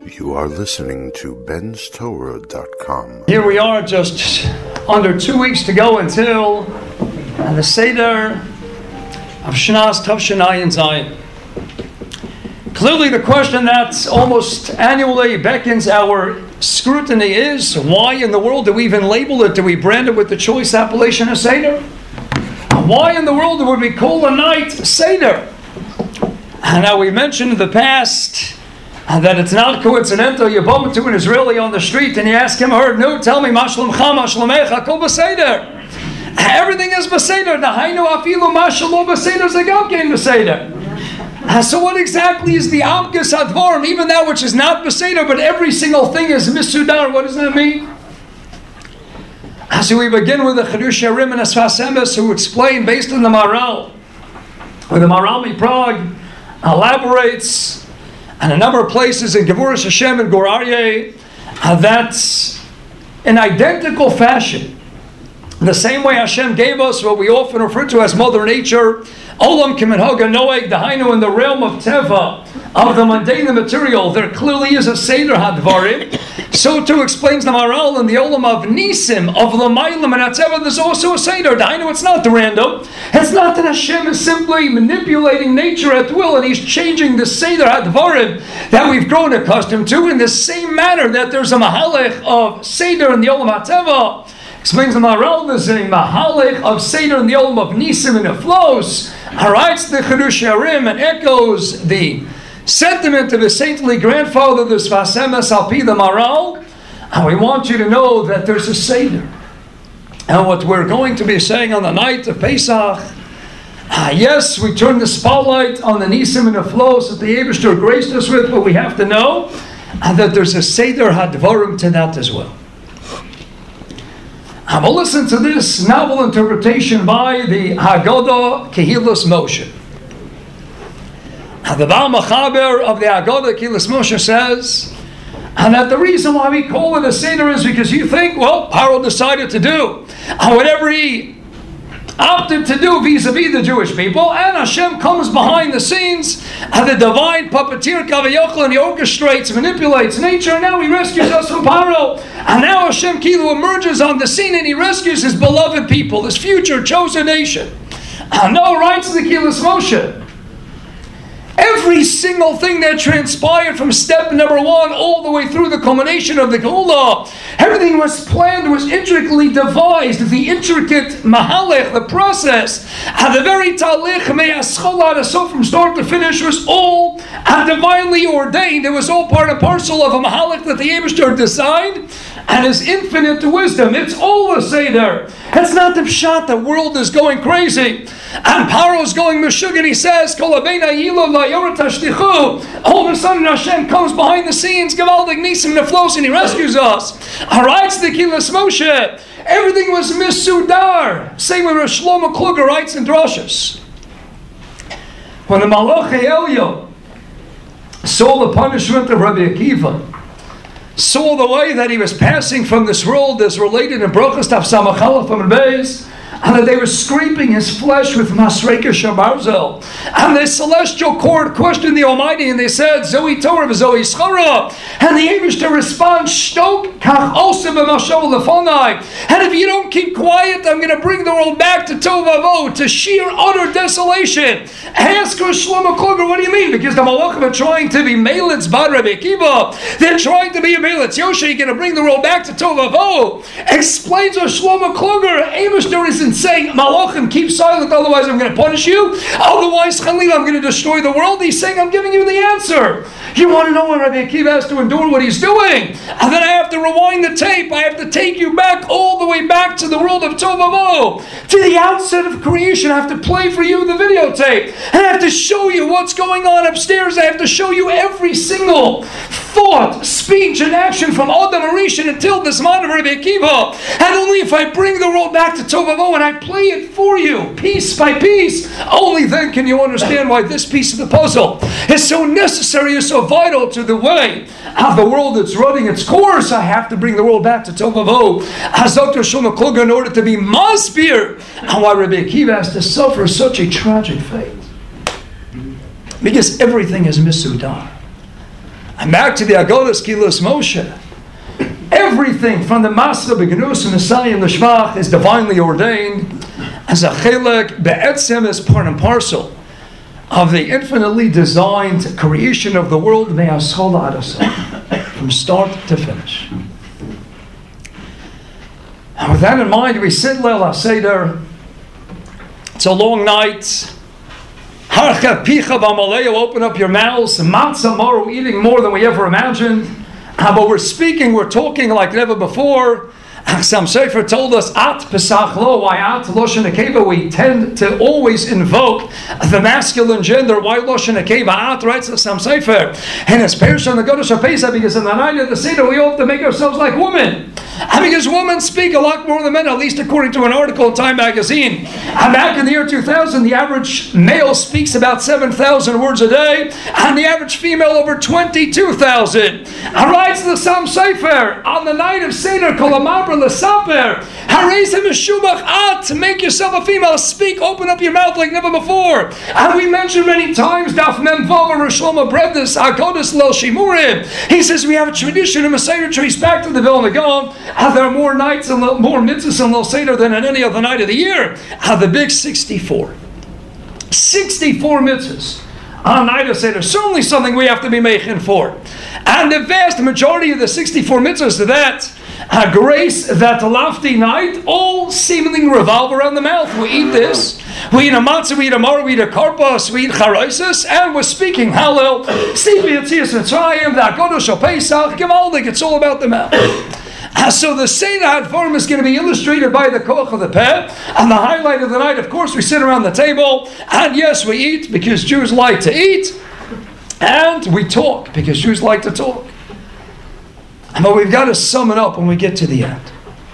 You are listening to benstorah.com. Here we are, just under 2 weeks to go until the Seder of Shnas Tavshin Ayin Zayin. Clearly the question that almost annually beckons our scrutiny is, why in the world do we even label it? Do we brand it with the choice appellation of Seder? Why in the world would we call a night Seder? Now we mentioned in the past that it's not coincidental. You bump into an Israeli on the street and you ask him, no, tell me, Mashlomcha, Mashlomecha, Kol B'Seder. Everything is B'Seder. Nahainu afilu Mashalo B'Seder Zagavkein B'Seder. So what exactly is the Amkas Advarim? Even that which is not B'Seder, but every single thing is Misudar. What does that mean? So we begin with the Chedush Yarim and Asfas Emes, who explain based on the Maral, where the Maral Prague elaborates on a number of places in Gevuras Hashem and Gur Aryeh that in identical fashion, the same way Hashem gave us what we often refer to as Mother Nature, Olam Kiminhaga Noeg, Dahainu, in the realm of Teva, of the mundane material, there clearly is a Seder Hadvarim. So too explains the Maral in the Olam of Nisim, of Lamaylim and Atzeva, there's also a Seder. Dahainu, it's not random. It's not that Hashem is simply manipulating nature at will and He's changing the Seder Hadvarim that we've grown accustomed to in the same manner that there's a Mahalech of Seder in the Olam HaTeva. Explains the Maral, there's a Mahalech of Seder in the Olam of Nisim, and it flows. Writes the Chedush Yarim and echoes the sentiment of his saintly grandfather, the Sfas Emes Alpi the Maral. And we want you to know that there's a Seder. And what we're going to be saying on the night of Pesach, yes, we turn the spotlight on the Nisim and the flows that the Eibishter graced us with, but we have to know that there's a Seder Hadvarim to that as well. We'll listen to this novel interpretation by the Haggadah Kehillas Moshe. The Baal Machaber of the Haggadah Kehillas Moshe says, and that the reason why we call it a Seder is because you think, well, Paro decided to do whatever he opted to do vis-a-vis the Jewish people, and Hashem comes behind the scenes, and the divine puppeteer Kavayachal, and he orchestrates, manipulates nature, and now he rescues us from Paro. And now Hashem Kilu emerges on the scene and he rescues his beloved people, his future chosen nation. No, writes the Kehillas Moshe, every single thing that transpired from step number 1 all the way through the culmination of the Geulah, everything was planned, was intricately devised. The intricate mahalech, the process, the very talich me'aschol, so from start to finish, was all divinely ordained. It was all part and parcel of a mahalech that the Eibishter designed, and His infinite wisdom. It's all a Seder. It's not the pshat. The world is going crazy, and Paro's going meshug, and he says, Kol habein ha'yilov la'yorat hashtichu. All of a sudden Hashem comes behind the scenes, Gavaldik Nisim Neflos, and He rescues us. Writes the Kehillas Moshe, everything was misudar. Same way Rosh Shlomo Kluger writes in Drashos. When the Malach Elyo saw the punishment of Rabbi Akiva, saw the way that he was passing from this world, as related in Brochus Taf Samach Aleph from Beis, and that they were scraping his flesh with Masreka Shabarzel. And the celestial court questioned the Almighty, and they said, Zoe Torah v'Zoe Schara. And the Eibishter responds, Shtok kach osim v'mashal lefonai. And if you don't keep quiet, I'm going to bring the world back to Tovavo, to sheer utter desolation. Ask Rosh Shlomo Kluger, what do you mean? Because the Malachim are trying to be Melitz Bad Rabbi Akiva. They're trying to be a Melitz Yoshe. You're going to bring the world back to Tovavo. Explains Rosh Shlomo Kluger, Eibishter isn't saying, Malachim, keep silent, otherwise I'm going to punish you. Otherwise, Chalil, I'm going to destroy the world. He's saying, I'm giving you the answer. You want to know why Rabbi Akiva has to endure what he's doing? And then I have to rewind the tape. I have to take you back, all the way back to the world of Tovavo, to the outset of creation. I have to play for you the videotape. And I have to show you what's going on upstairs. I have to show you every single thought, speech, and action from Adam Arishan until this man of Rabbi Akiva. And only if I bring the world back to Tovavo and I play it for you, piece by piece, only then can you understand why this piece of the puzzle is so necessary, is so vital to the way of the world that's running its course. I have to bring the world back to Tovavo, as Dr. Shlomo Kluger, in order to be masbir and why Rabbi Akiva has to suffer such a tragic fate. Because everything is misudar. And back to the Agodas Kilas Moshe. Everything from the Masra, Begnus, and Messiah, the Shvach is divinely ordained as a Chelek Be'etzem, as part and parcel of the infinitely designed creation of the world, from start to finish. And with that in mind, we sit Leil HaSeder. It's a long night. Open up your mouths. Matzah Maru, eating more than we ever imagined. But we're speaking, we're talking like never before. Sam Sefer told us, At Pesach Lo, why At Loshen Akeva? We tend to always invoke the masculine gender. Why Loshen Akeva? At writes Sam Sefer. And it's Pershon the Godesh HaPesach, because in the night of the Seder, we all have to make ourselves like women. And because women speak a lot more than men, at least according to an article in Time Magazine. And back in the year 2000, the average male speaks about 7,000 words a day, and the average female over 22,000. And writes the Sam Sefer, on the night of Seder, Kolamabra L'Saper, Hareizem Meshubach At, to make yourself a female, speak, open up your mouth like never before. And we mentioned many times, Daf Mem Vav Rishlomo Brevdus, Agodas Lel Shimurim. He says we have a tradition in Messiah trace back to the Vilna Gaon. There are more nights and more mitzvahs in Lel Seder than on any other night of the year. The big 64. 64 mitzvahs on night of Seder. Certainly something we have to be making for. And the vast majority of the 64 mitzvahs to that grace, that lofty night, all seemingly revolve around the mouth. We eat this, we eat a matzah, we eat a mar, we eat a karpas, we eat charaisis, and we're speaking Hallel, Sibi Yetzias Mitzrayim, the Agodos HaPesach, Gemaldik, it's all about the mouth. So the Seder Hadvarim is going to be illustrated by the Koach of the Peh. And the highlight of the night, of course, we sit around the table. And yes, we eat because Jews like to eat. And we talk because Jews like to talk. But we've got to sum it up when we get to the end.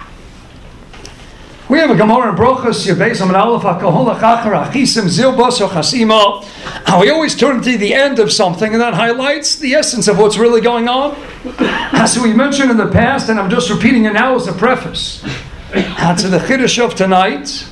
We have a Gemara in Brochus, Yebezam and Aleph, HaKoholach Achar, Achisim, Zilbos, or Chasima. And we always turn to the end of something, and that highlights the essence of what's really going on. As we mentioned in the past, and I'm just repeating it now as a preface, to the Chiddush of tonight,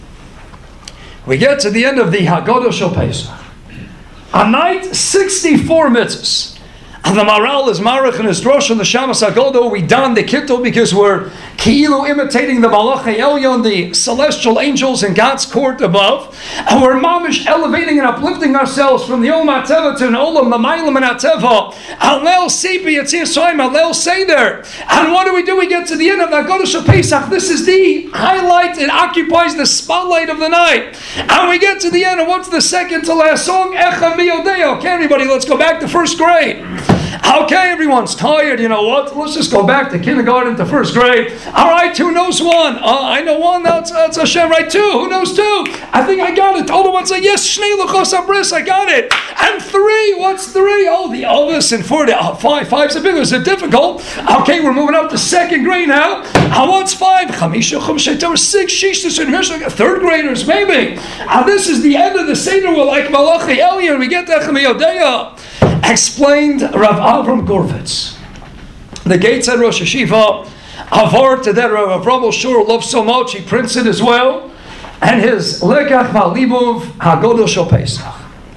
we get to the end of the Haggadah Shel Pesach. A night, 64 mitzvahs. And the Maral is Marach and his Drosh and the Shamas Agodo. We don the Kittel because we're Ki'ilu imitating the Malachei Elyon, the celestial angels in God's court above. And we're Mamish elevating and uplifting ourselves from the Olam HaTeva to an Olam, the Mailam and HaTeva. Alel Sipi, Yitzir Soim, Alel Seder. And what do? We get to the end of the Haggadah Shel Pesach. This is the highlight. It occupies the spotlight of the night. And we get to the end, and what's the second to last song? Echa Miodeo. Okay, everybody, let's go back to first grade. Okay, everyone's tired. You know what? Let's just go back to kindergarten to first grade. All right, who knows one? I know one. That's Hashem, right? Two. Who knows two? I think I got it. Older one say, yes, Shnei Luchos Abris, I got it. And three. What's three? Oh, the Ovis and four. Five. Five's a big one. Is it difficult? Okay, we're moving up to second grade now. What's five? Chamisha, Chumshet, Torah, six, Shishtas, and Hirsch, third graders, maybe. This is the end of the Seder. We're like Malachei Elyon. We get to Echemiyodea. Explained Rav Avram Gorvitz. The Gates at Rosh Hashiva, Avar to that Rav Avram Shur loves so much, he prints it as well. And his Lekach Ma'libuv Haggadah Shel Pesach.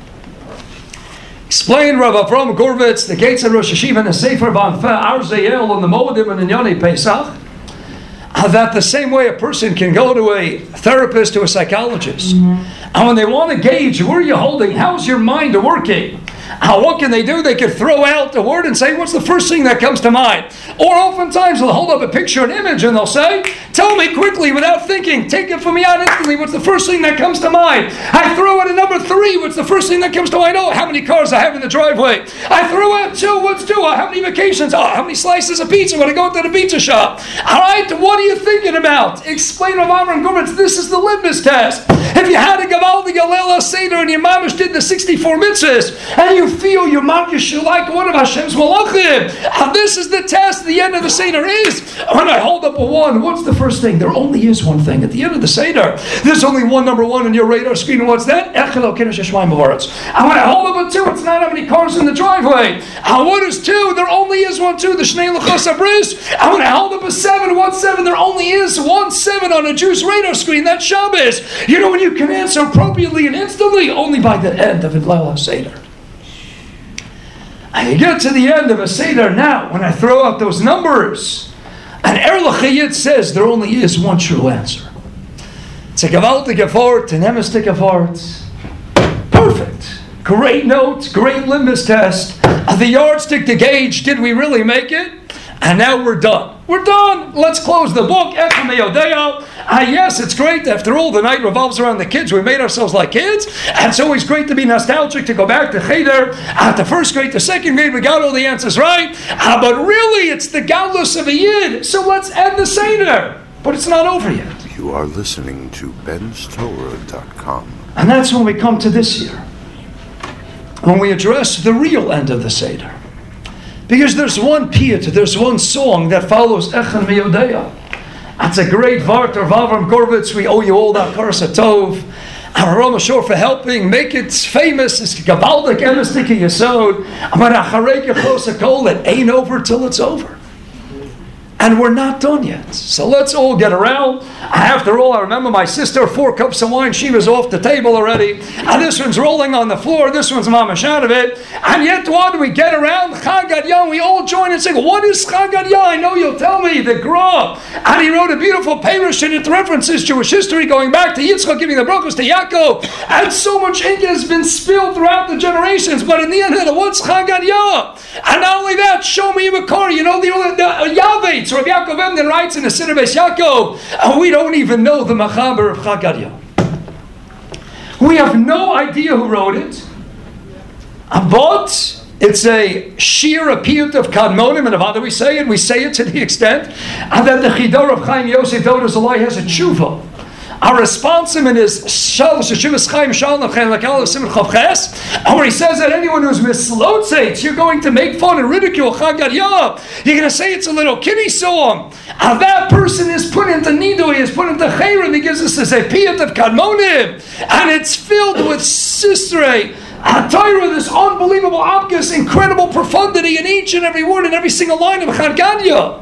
Explained Rav Avram Gorvitz, the Gates at Rosh Hashiva, in the Sefer Banfa Arzayel on the Moedim and Inyani Pesach, that the same way a person can go to a therapist, to a psychologist, and when they want to gauge where you're holding, how's your mind working? What can they do? They could throw out a word and say, what's the first thing that comes to mind? Or oftentimes they'll hold up a picture, an image, and they'll say, tell me quickly without thinking, take it from me out instantly, what's the first thing that comes to mind? I throw out a number 3, what's the first thing that comes to mind? Oh, how many cars I have in the driveway? I throw out 2, what's 2? How many vacations? How many slices of pizza when I go to the pizza shop? All right, what are you thinking about? Explain Rav Avram Gorvitz, this is the litmus test. If you had a Gavaldi Galela Seder and your mamish did the 64 mitzvahs, and you feel your mamish you like one of Hashem's malachim, this is the test. The end of the Seder is, when I hold up a 1, what's the first thing? There only is one thing. At the end of the Seder, there's only one number 1 on your radar screen, and what's that? And when I hold up a 2, it's not how many cars in the driveway. What is 2? There only is 1 2, the Shnei Luchos Abris. And when I hold up a 7, what's 7? There only is 1 7 on a Jew's radar screen. That's Shabbos. You know when you can answer appropriately and instantly? Only by the end of Leil HaSeder. And you get to the end of a Seder now, when I throw out those numbers, and Erlich Hayit says there only is one true answer. It's a gewaltige Wort, an emistige Wort. Perfect. Great note, great litmus test. The yardstick to gauge, did we really make it? And now we're done. We're done. Let's close the book. Yes, it's great. After all, the night revolves around the kids. We made ourselves like kids. And it's always great to be nostalgic, to go back to Cheder. At the first grade, the second grade, we got all the answers right. But really, it's the Galus of a Yid. So let's end the Seder. But it's not over yet. You are listening to benstorah.com. And that's when we come to this year, when we address the real end of the Seder. Because there's one piyut, there's one song that follows Echad Miyodeya. It's a great Vart of Avram Gorvitz. We owe you all that Karsa Tov. And Rama Shor for helping make it famous. It's Gabaldik Emistik Yesod. But Acharei Kechos HaKol, it ain't over till it's over. And we're not done yet. So let's all get around. After all, I remember my sister, 4 cups of wine, she was off the table already. And this one's rolling on the floor, this one's mamash out of it. And yet what do we get around? Chag Gadya, we all join and say, what is Chag Gadya? I know you'll tell me, the Gra. And he wrote a beautiful parush and it references Jewish history going back to Yitzchak giving the brachos to Yaakov. And so much ink has been spilled throughout the generations. But in the end, what's Chag Gadya? And not only that, show me Makar, you know, the Yaveh. So Rabbi Yaakov Emden writes in the Siddur Beis Yaakov, and we don't even know the Machaber of Chag Gadya. We have no idea who wrote it, but it's a sheer, a piyut of Kadmonim, and how do we say it? We say it to the extent that the Chidor of Chaim Yosef Dodo Zalai has a tshuva. Our response in is Shalosh Shuvas Chaim Shalom Chaim Lakal Simon Chavches, and where he says that anyone who's mislotzates, you're going to make fun and ridicule Chag Gadya. You're going to say it's a little kiddie song. And that person is put into Nidui, is put into Chayrim. He gives us a piyut of Kadmonim, and it's filled with Sistrei Torah, this unbelievable obvious, incredible profundity in each and every word and every single line of Chag Gadya.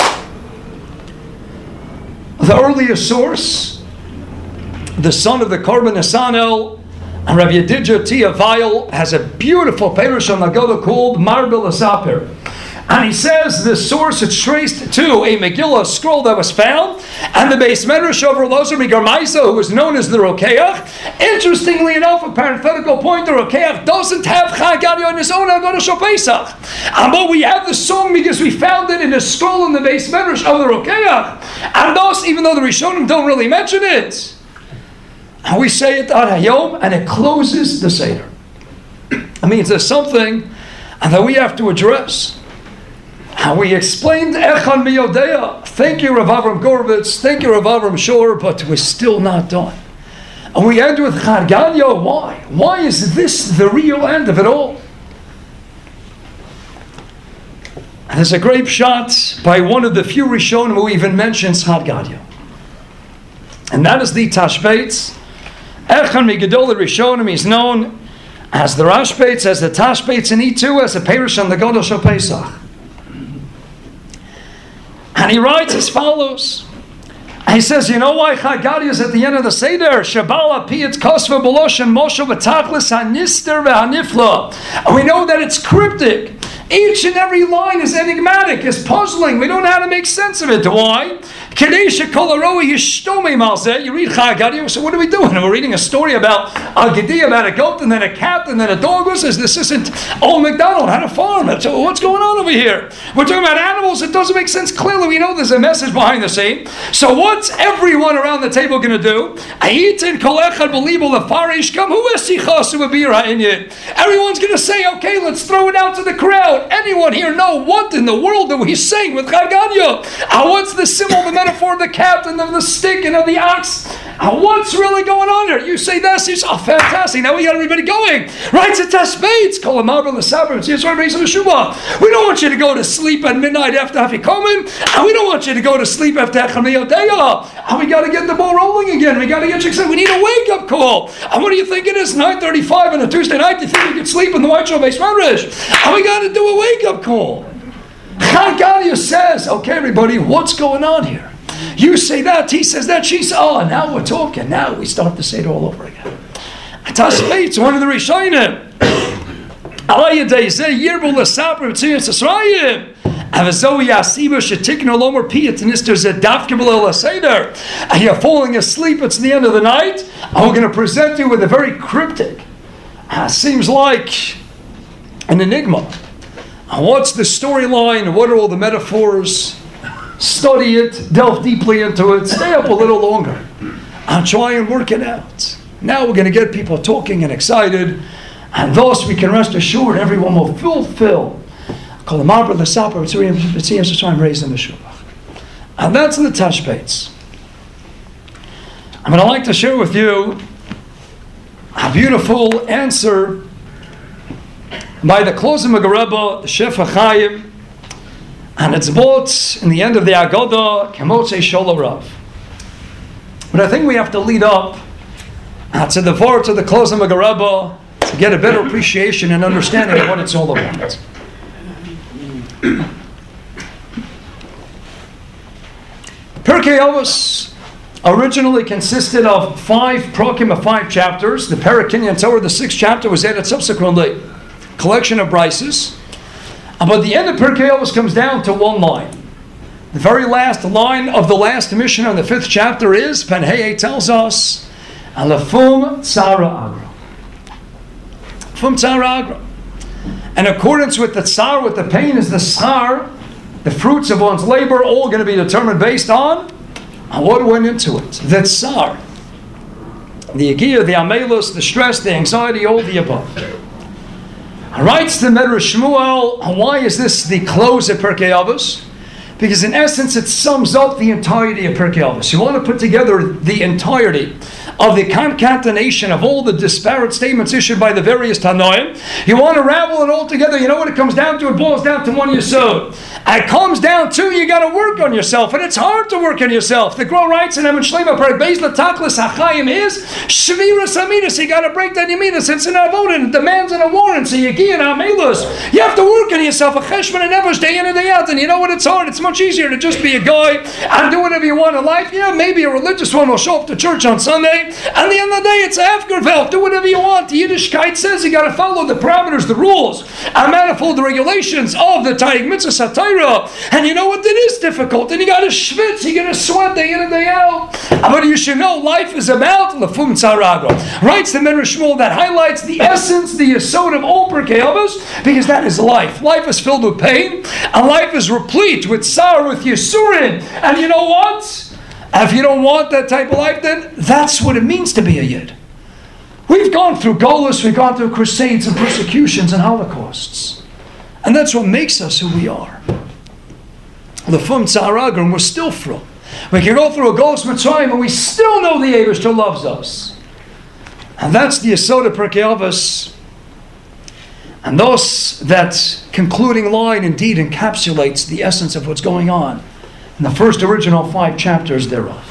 The earliest source, the son of the Korban Nesanel, and Rabbi Yedidya Tia Weil, has a beautiful perush on Haggadah called Marbil Asapir. And he says the source is traced to a Megillah scroll that was found, and the Beis Medrash over Elazar Migarmaisa, who was known as the Rokeach. Interestingly enough, a parenthetical point, the Rokeach doesn't have Chag Gadya on his own Haggadah Shal Pesach. But we have the song because we found it in a scroll in the Beis Medrash of the Rokeach. And thus, even though the Rishonim don't really mention it, and we say it Ad Hayom, and it closes the Seder. It means there's something that we have to address. And we explained Echad Miyodeya. Thank you, Rav Avram Gorvitz. Thank you, Rav Avram Shor, but we're still not done. And we end with Chag Gadya. Why? Why is this the real end of it all? And there's a great shot by one of the few Rishonim who even mentions Chag Gadya. And that is the Tashbetz. Echad Migedol Rishonim is known as the Rashbetz, as the Tashbetz, and he too as a perush on the Haggadah Shal Pesach. And he writes as follows. And he says, you know why Chag Gadya is at the end of the Seder? Shabala piyat kosva b'loshen moshe v'tachlis hanister v'hanifla. And we know that it's cryptic. Each and every line is enigmatic, is puzzling. We don't know how to make sense of it. Why? You read Chag Gadya, so what are we doing? We're reading a story about a gedi, about a goat, and then a cat, and then a dog. Who says this isn't Old MacDonald had a farm? So what's going on over here? We're talking about animals. It doesn't make sense. Clearly, we know there's a message behind the scene. So what's everyone around the table going to do? Everyone's going to say, okay, let's throw it out to the crowd. Anyone here know what in the world do we sing with Chag Gadya? What's the symbol, the metaphor of the cat and of the stick and of the ox? What's really going on here? You say this, you say, oh, fantastic. Now we got everybody going. Right, it's a Tashbetz. We don't want you to go to sleep at midnight after Afikomen, and we don't want you to go to sleep after Echad Miyodeya. And we got to get the ball rolling again. We got to get you excited. We need a wake-up call. And what do you think it is? 9:35 on a Tuesday night? Do you think you could sleep in the White Shal Beis Medrash? And we got to do a wake-up call. Chag Gadya says, okay, everybody, what's going on here? You say that, he says that, she says, oh, now we're talking. Now we start to say it all over again. Tashbetz, one of the Rishonim. Alayadei Zeh Yirbu L'Saper B'Tziyas Yisrayim. Avazohi Asiba Shetikno Lomer Piyat Nister Zedavkim L'Seder. You're falling asleep, it's the end of the night, and we're going to present you with a very cryptic, seems like an enigma. What's the storyline? What are all the metaphors? Study it, delve deeply into it, stay up a little longer. I'll try and work it out. Now we're going to get people talking and excited, and thus we can rest assured everyone will fulfill. And that's in the Tashbates. I'm going to like to share with you a beautiful answer by the Klozim Rebbe, the Shef HaChaim, and it's bought in the end of the Agoda, Kemotzei Shol Rav. But I think we have to lead up to the words of the Klozim Rebbe to get a better appreciation and understanding of what it's all about. Pirkei Avos originally consisted of 5 prokim of 5 chapters. The Perek Kinyan Torah, the 6th chapter, was added subsequently. Collection of brises. But the end of Pirkei Avos comes down to one line. The very last line of the last mission on the 5th chapter is, Penhei tells us, Alafum Tzara Agra. From Tzara Agra. In accordance with the tsar, with the pain is the sar, the fruits of one's labor, all going to be determined based on what went into it. The tsar, the agiyah, the amelus, the stress, the anxiety, all the above. Writes the Medrash Shmuel, why is this the close of Pirkei Avos? Because in essence it sums up the entirety of Pirkei Avos. You want to put together the entirety of the concatenation of all the disparate statements issued by the various Tanoim. You want to ravel it all together. You know what it comes down to? It boils down to one yesod. It comes down to you got to work on yourself, and it's hard to work on yourself. The Gra writes in Evan Shlema Perek Beis L'Taklis HaChaim is Shviras HaMidas. You got to break down your midas. It's an avodah. It demands an warrant. So you give an amelus. You have to work on yourself. A cheshbon and never day in and day out. And you know what? It's hard. It's much easier to just be a guy and do whatever you want in life. Yeah, maybe a religious one will show up to church on Sunday. At the end of the day, it's a Hefgerveld. Do whatever you want. The Yiddishkeit says you got to follow the parameters, the rules, and manifold the regulations of the Taryag Mitzvah Satira. And you know what? It is difficult. And you got to schwitz. You got to sweat day in and day out. But you should know life is about Lefum Tzaragra. Writes the Medrash Shmuel that highlights the essence, the yesod of all Pirkei Avos, because that is life. Life is filled with pain, and life is replete with sorrow, with Yisurin. And you know what? If you don't want that type of life, then that's what it means to be a Yid. We've gone through Golus, we've gone through crusades and persecutions and holocausts. And that's what makes us who we are. Lefum Tzaragra, and we're still from. We can go through a Golus Mitzrayim and we still know the Eibishter loves us. And that's the Yesod of Pirkei Avos. And thus, that concluding line indeed encapsulates the essence of what's going on in the first original 5 chapters thereof.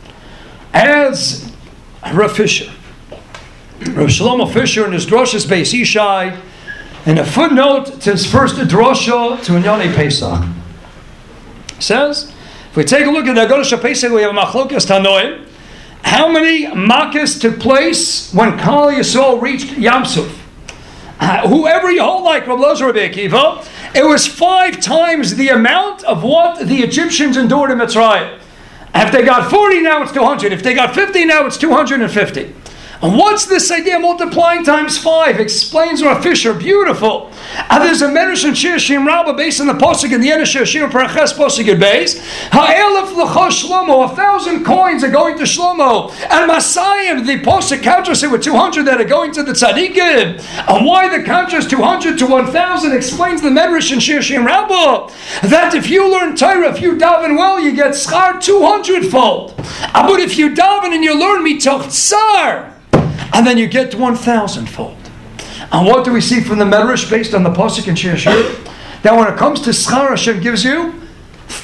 As Rav Fisher, Rav Shlomo Fisher in his Droshes Beis Ishai, in a footnote to his first drosha to Inyonei Pesach, says, if we take a look at the Agodah Pesach, we have a Machlokas Tanoim. How many Makkahs took place when Kal Yisrael reached Yam Suf? Whoever you hold like Rav Lozer Rabbi Akiva, it was 5 times the amount of what the Egyptians endured in Mitzrayim. If they got 40, now it's 200. If they got 50, now it's 250. And what's this idea multiplying times 5? Explains Rav Fisher, beautiful. And there's a Medrash in Shir Shim Rabbah based on the Pasuk in the end of Shir Shim Paraches Pasuk at base. Ha'elef l'cha Shlomo, 1,000 coins are going to Shlomo. And Masayim, the Pasuk counters it with 200 that are going to the Tzadikim. And why the counters 200 to 1,000 explains the Medrash in Shir Shim Rabbah. That if you learn Torah, if you daven well, you get schar 200-fold. But if you daven and you learn mitoch tsar, and then you get 1,000-fold. And what do we see from the Medrash based on the Pasuk in Shir Shir? That when it comes to schar, Hashem gives you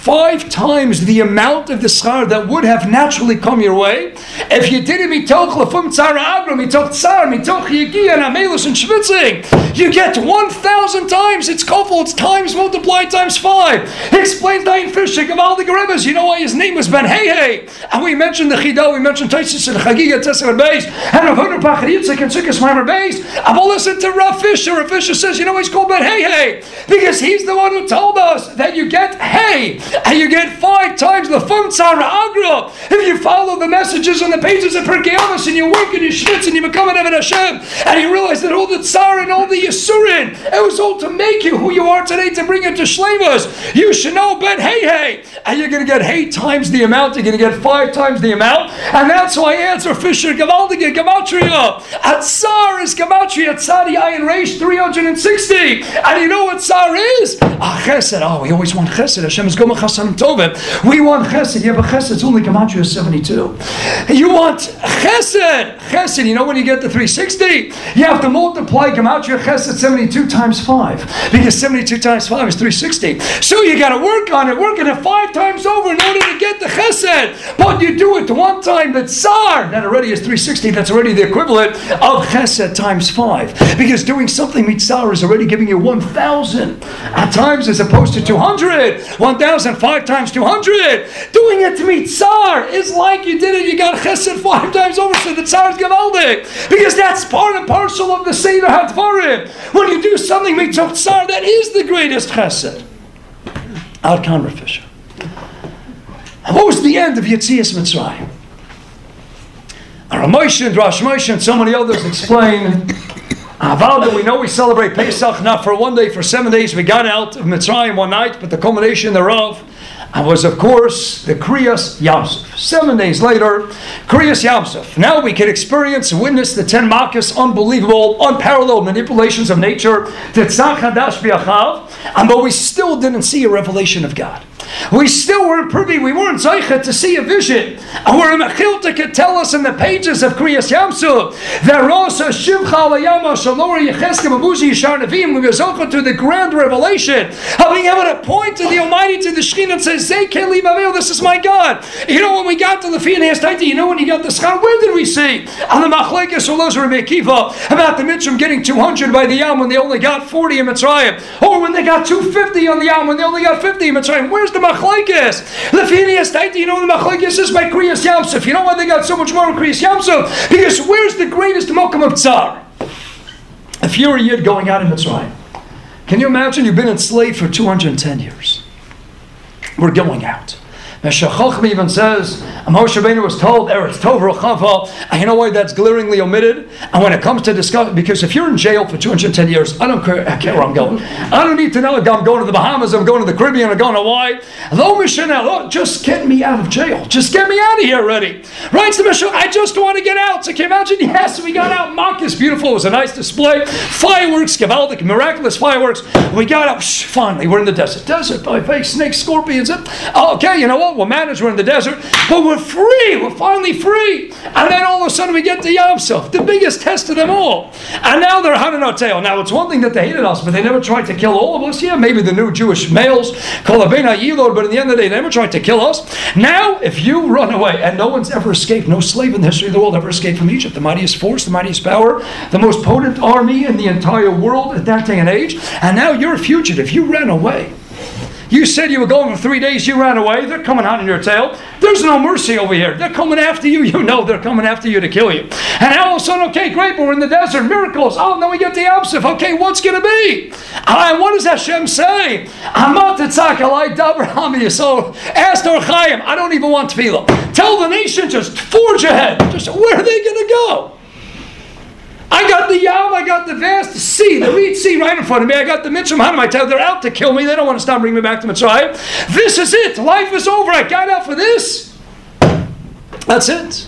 5 times the amount of the schar that would have naturally come your way. If you did it mitoch lefum tzar agra, mitoch tzar, mitoch yigia, and amelus and shvitzing, you get 1,000 times. It's kofel, it's times multiplied times 5. He explains Dayan Fisher, Gavaldi Gerebes, you know why his name was Ben Hey. And we mentioned the Chidah, we mentioned Taisis and Chagiga, Tesser Beis, and Rav Huner Pachad Yitzchak and Sukkos Maimer Beis. I've all listened to Rav Fisher. Rav Fisher says, you know why he's called Ben Hey? Because he's the one who told us that you get Hey, and you get 5 times the Fum Tzara Agra. If you follow the messages on the pages of Pirkei Avos, and you work and you schwitz and you become an Eved Hashem, and you realize that all the Tzar and all the Yisurin, it was all to make you who you are today, to bring you to Shleimus. You should know Ben Hey, and you're going to get Hey times the amount, you're going to get 5 times the amount, and that's why I answer Fisher Gavaldige Gematria. Tsar is Gematria, Tzadi Ayin Reish 360. And you know what Tsar is? Chesed. Oh, we always want Chesed. Hashem is Gomach Hasanim Tovim. We want Chesed. Yeah, but Chesed is only Gematria 72. You want Chesed. Chesed, you know when you get to 360? You have to multiply Gematria Chesed 72 times 5. Because 72 times 5 is 360. So you got to work on it 5 times over in order to get the Chesed. But you do it 1 time, the Tsar, that already is 360. That's already the equivalent of Chesed times 5. Because doing something mitzar is already giving you 1,000 at times as opposed to 200. 1,000, 5 times 200. Doing it to mitzar is like you did it, you got Chesed 5 times over, so the Tsar is Gavaldik. Because that's part and parcel of the Seder HaDvarim. When you do something mitzvah Tsar, that is the greatest Chesed. Ad Kan Rav Fisher. And what was the end of Yetzias Mitzrayim? Moshe and Rosh Moshe and so many others explain, we know we celebrate Pesach not for 1 day, for 7 days. We got out of Mitzrayim 1 night, but the culmination thereof was, of course, the Kriyas Yamsuf. 7 days later, Kriyas Yamsuf. Now we can experience and witness the 10 Makkos, unbelievable, unparalleled manipulations of nature, Tetzach Hadash V'Achav, but we still didn't see a revelation of God. We still weren't privy, we weren't zeichet to see a vision. And where Mechilta could tell us in the pages of Kriyas Yamsuf that Rosa Shivcha Layama Shalora Yecheska Mabuzi Yishar Nevi'im, we were zeichet to the grand revelation of being able to point to the Almighty, to the Shekhinah, and say, Zekeli Mavil, this is my God. You know, when we got to the Fianei Taita, you know when you got the Schar, where did we see? On the Machlekes Uloz Rabbi Akiva about the Mitzrim getting 200 by the Yam when they only got 40 in Mitzrayim, or when they got 250 on the Yam when they only got 50 in Mitzrayim. Where's the Machlekes? The Fianei Taita, you know the Machlekes is by Kriyas Yamsuf. You know why they got so much more in Kriyas Yamsuf? Because where's the greatest Mokum of Tsar? If you're a Yid going out in Mitzrayim, can you imagine you've been enslaved for 210 years? We're going out. Meshech Chochmah even says, Moshe Rabbeinu was told, Eretz Tov Rochava, and you know why that's glaringly omitted? And when it comes to discuss, because if you're in jail for 210 years, I don't care where I'm going. I don't need to know if I'm going to the Bahamas, I'm going to the Caribbean, I'm going to Hawaii. Just get me out of jail. Just get me out of here already. Right, so Meshech, I just want to get out. So can you imagine? Yes, we got out. Makkos, beautiful. It was a nice display. Fireworks, Gavaldik, miraculous fireworks. We got out. Finally, we're in the desert. Desert, by face, snakes, scorpions. Okay, you know what? We'll manage, we're in the desert, but we're free, we're finally free. And then all of a sudden we get to Yamsuf, the biggest test of them all. And now they're Hananoteo. Now it's one thing that they hated us, but they never tried to kill all of us. Yeah, maybe the new Jewish males, Kolabena Yilod, but in the end of the day, they never tried to kill us. Now, if you run away, and no one's ever escaped, no slave in the history of the world ever escaped from Egypt, the mightiest force, the mightiest power, the most potent army in the entire world at that day and age, and now you're a fugitive, you ran away. You said you were going for 3 days, you ran away, they're coming out on your tail. There's no mercy over here. They're coming after you, you know they're coming after you to kill you. And now all of a sudden, okay, great, we're in the desert, miracles. Oh, then we get the Yamsuf. Okay, what's going to be? And what does Hashem say? So ask Or Chaim, I don't even want tefillah. Tell the nation, just forge ahead. Just where are they going to go? I got the Yam, I got the vast sea, the Reed Sea right in front of me. I got the Mitzrayim. How do I tell? They're out to kill me. They don't want to stop bringing me back to Mitzrayim. This is it. Life is over. I got out for this. That's it.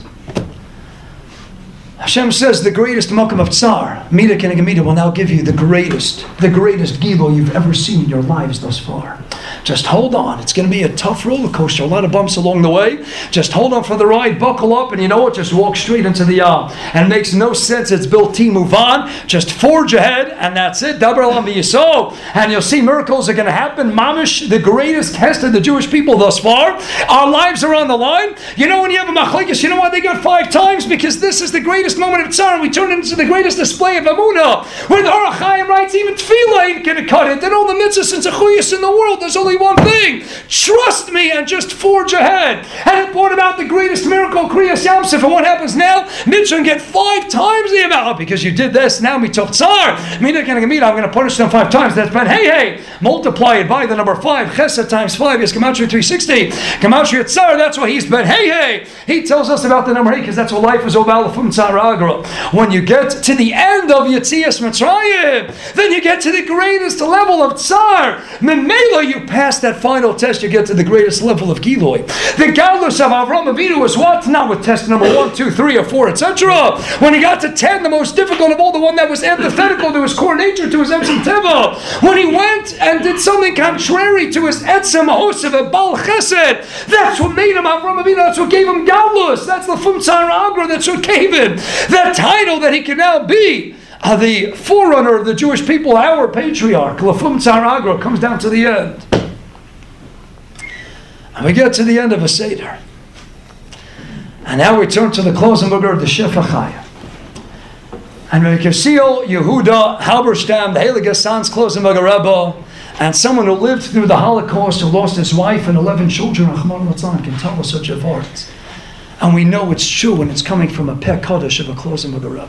Hashem says the greatest Mokum of Tsar, Mida will now give you the greatest Gilo you've ever seen in your lives thus far. Just hold on. It's going to be a tough roller coaster. A lot of bumps along the way. Just hold on for the ride. Buckle up. And you know what? Just walk straight into the Yam. And it makes no sense. It's built to move on. Just forge ahead. And that's it. Dabar Elam B'Yisrael. And you'll see miracles are going to happen. Mamish, the greatest test of the Jewish people thus far. Our lives are on the line. You know when you have a machlekes, you know why they got 5 times? Because this is the greatest moment of Tsar. And we turn it into the greatest display of Amunah. Where the Or HaChaim writes, even Tefillah ain't going to cut it. Then all the mitzvahs and zechuyos in the world, there's only one thing. Trust me and just forge ahead. And it brought about the greatest miracle, Kriyas Yamsuf. And what happens now? Mitzvah get 5 times the amount. Because you did this, now we took Tsar. I'm going to punish them 5 times. That's bad. Hey, multiply it by the number 5. Chesed times 5 is Gematria 360. Gematria Tsar, that's why he's bad. Hey. He tells us about the number 8 because that's what life is about. When you get to the end of Yetzias Mitzrayim, then you get to the greatest level of Tsar. Memela, you pass that final test, you get to the greatest level of Giloi. The Galus of Avram Avinu was what? Not with test number 1, 2, 3, or 4, etc. When he got to 10, the most difficult of all, the one that was antithetical to his core nature, to his Etzem Teva. When he went and did something contrary to his Etzem Hosev and Bal Chesed, that's what made him Avram Avinu, that's what gave him Galus. That's the Fum Tsar Agra, that's what gave him that title that he can now be. The forerunner of the Jewish people, our patriarch, Lafum Tsar Agra, comes down to the end. And we get to the end of a Seder. And now we turn to the closing book of the Shefa Chaya. And we can see Yehuda Halberstam, the Heilige San's closing book of Rebbe, and someone who lived through the Holocaust, who lost his wife and 11 children, Rahman Latzan, can tell us such a words. And we know it's true when it's coming from a Peh Kodesh of a closing book of Rebbe.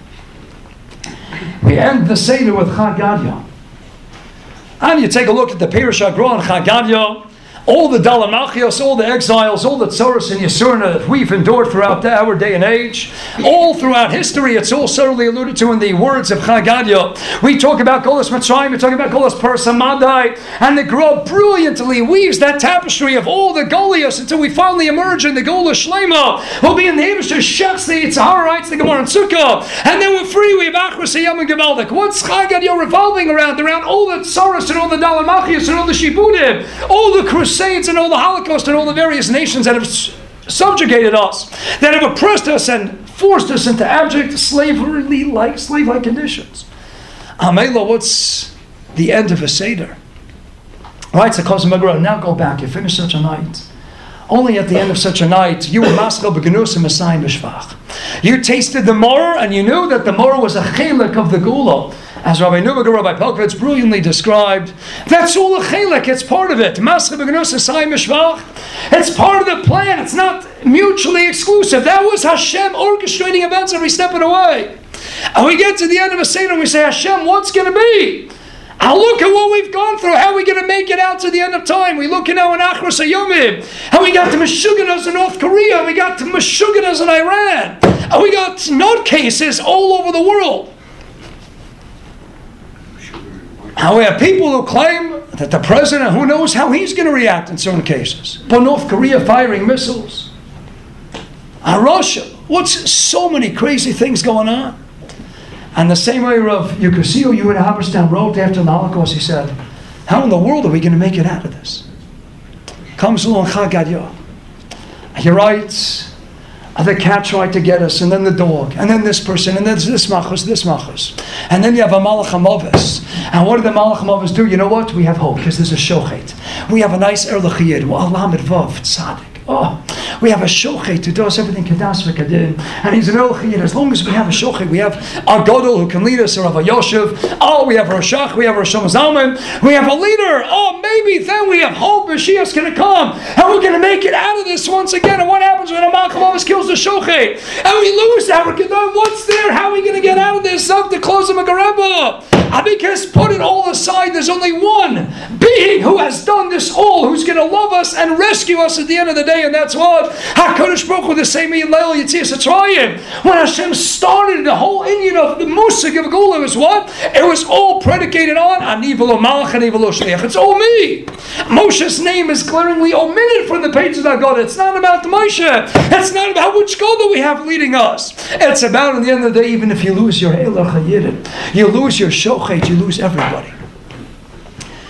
We end the Seder with Chag Gadya. And you take a look at the Pirush HaGra on Chag Gadya, all the Dalar Malchios, all the exiles, all the Tzoros and Yesurna that we've endured throughout our day and age, all throughout history, it's all subtly alluded to in the words of Chag Gadya. We talk about Golas Mitzrayim, we talk about Golas Parasamadai, and the Gra brilliantly weaves that tapestry of all the Goliaths until we finally emerge in the Golas Shlema. We'll be in the Hebrew Shechs, the Yitzharites, the Gemara and Sukkah, and then we're free. We have Achros Yom and Gevaldik. What's Chag Gadya revolving around all the Tzoros and all the Dalar Malchios and all the Shibudim, all the Crusades and all the Holocaust and all the various nations that have subjugated us, that have oppressed us and forced us into abject slave-like conditions. Amela, what's the end of a Seder? Right, so Kozim Agra, now go back, you finish such a night. Only at the end of such a night, you were maskal b'genusim Messiah b'shvach. You tasted the moror, and you knew that the moror was a chelik of the gula. As Rabbi Nubaga, Rabbi Pelkovitz brilliantly described, that's all a chelik, it's part of it. Maskal b'genusim Messiah b'shvach. It's part of the plan, it's not mutually exclusive. That was Hashem orchestrating events every step of the way. And we get to the end of a Seder and we say, Hashem, what's going to be? Now look at what we've gone through. How are we going to make it out to the end of time? We look at now in Achros HaYomim. And we got the Meshuganas in North Korea. We got the Meshuganas in Iran. And we got nutcases all over the world. And we have people who claim that the president, who knows how he's going to react in certain cases. But North Korea firing missiles. And Russia. What's so many crazy things going on? And the same way of Yukosio, Yehuda Halberstam wrote after the Holocaust, he said, how in the world are we going to make it out of this? Comes along Chag Gadya. He writes, the cat tried to get us, and then the dog, and then this person, and then this machos. And then you have a Malach HaMavis. And what do the Malach HaMavis do? You know what? We have hope, because there's a shochet. We have a nice Erlich Yid, Allah Midvav, Tzadik. Oh, we have a shochet who does everything kadas v'kadim, and he's an Erlich Yid. As long as we have a shochet, we have a Gadol who can lead us, or Rav Yoshev. Oh, we have Roshach, we have Rosh Zalman, we have a leader. Oh, maybe then we have hope. Mashiach's going to come, and we're going to make it out of this once again. And what happens when a Malach HaMavis kills the shochet, and we lose our Kedon? What's there? How are we going to get out of this? Up to close of a Gareba. Because put it all aside, there's only one being who has done this all, who's going to love us and rescue us at the end of the day, and that's what HaKadosh Baruch Hu, the same in Leil Yetzias Mitzrayim. When Hashem started the whole Inyan of the Musig of Gula, was what? It was all predicated on Ani v'lo Malach, Ani v'lo Shliach. It's all me. Moshe's name is glaringly omitted from the pages of God. It's not about Moshe. It's not about which God that we have leading us. It's about, in the end of the day, even if you lose your Elach HaYidin, you lose your Shochet, you lose everybody.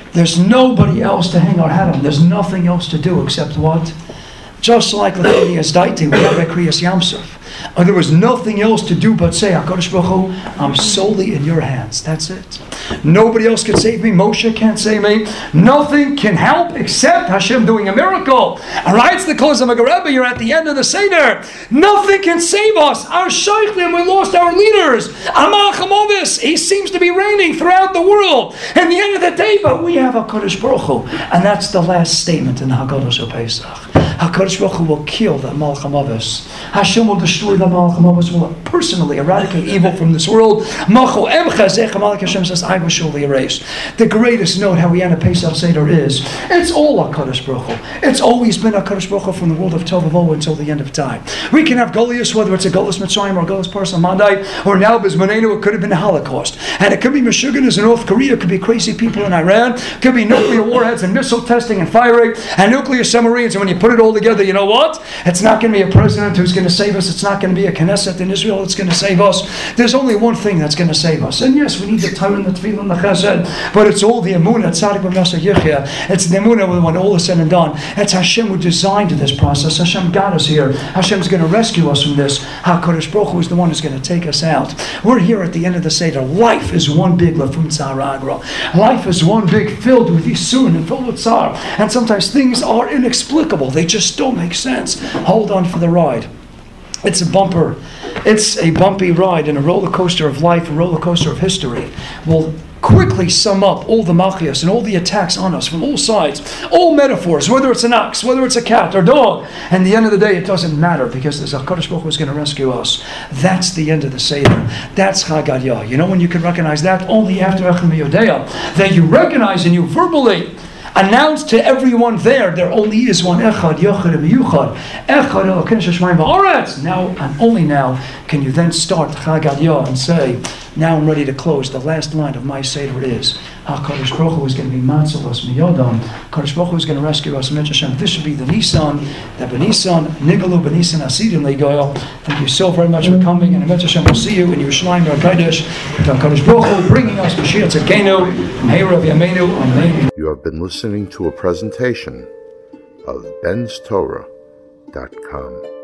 There's nobody else to hang our hat on. There's nothing else to do except what? Just like Lechonias Daiti, we have a Kriyas Yamsuf. There was nothing else to do but say, HaKadosh Baruch Hu, I'm solely in your hands. That's it. Nobody else can save me. Moshe can't save me. Nothing can help except Hashem doing a miracle. All right, it's the close of Magareba. You're at the end of the Seder. Nothing can save us. Our Sheikhlim, we lost our leaders. Amal Chamovis, he seems to be reigning throughout the world. At the end of the day, but we have HaKadosh Baruch Hu. And that's the last statement in the Haggadah of Pesach. HaKadosh Baruch Hu will kill the Amal Chamovis. Hashem will destroy the Amal Chamovis, will personally eradicate evil from this world. Macho Emcha Zech Amalek, Hashem says, I will surely erase. The greatest note how we end a Pesach Seder is, it's all HaKadosh Baruch Hu. It's always been HaKadosh Baruch Hu from the world of Tovavo until the end of time. We can have Goliath, whether it's a Goliath Mitzrayim or Goliath Parsha Mandai, or now Bismanenu, it could have been the Holocaust. And it could be Meshuggahs in North Korea, it could be crazy people in Iran, it could be nuclear warheads and missile testing and firing, and nuclear submarines, and when you put it all together, you know what? It's not going to be a president who's going to save us. It's not going to be a Knesset in Israel that's going to save us. There's only one thing that's going to save us. And yes, we need the Torah and the Tefillah and the Chesed, but it's all the Emunah, Tzaddik b'Masa Yichya. It's the Emunah when all is said and done. It's Hashem who designed this process. Hashem got us here. Hashem's going to rescue us from this. HaKadosh Baruch Hu is the one who's going to take us out. We're here at the end of the Seder. Life is one big Lefum Tzar Agra. Life is one big filled with Yisurin and filled with Tzar. And sometimes things are inexplicable. They just don't make sense. Hold on for the ride. It's a bumper. It's a bumpy ride in a roller coaster of life, a roller coaster of history. We'll quickly sum up all the malchias and all the attacks on us from all sides, all metaphors, whether it's an ox, whether it's a cat or dog. And at the end of the day, it doesn't matter because the HaKadosh Baruch Hu is going to rescue us. That's the end of the Seder. That's Chag Hadyah. You know when you can recognize that? Only after Echem Yodea. That you recognize and you verbally announce to everyone there only is one Echad, Yochad, and Miyuchad. Echad, Elokeinu Sheshamayim v'Aretz. Now, and only now, can you then start Chag Hadyah and say, now I'm ready to close. The last line of my Seder is, HaKadosh Baruch Hu is going to be Matzil us Miyodam. HaKadosh Baruch Hu is going to rescue us. Hashem. This should be the Nisan, the Benisan, Nigalu Benisan Asidim Legoyel. Thank you so very much for coming. And Hashem will see you in Yerushalayim, Kodesh. HaKadosh Baruch Hu bringing us Mashiach Tzedkenu, Meir of Yameinu, Amen. You have been listening to a presentation of benstorah.com.